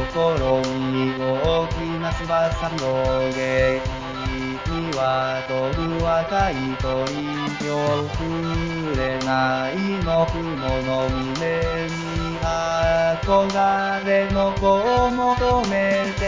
心に大きな翼広げ、君は飛ぶ若い鳥よ、触れないの雲の峰に憧れの子を求め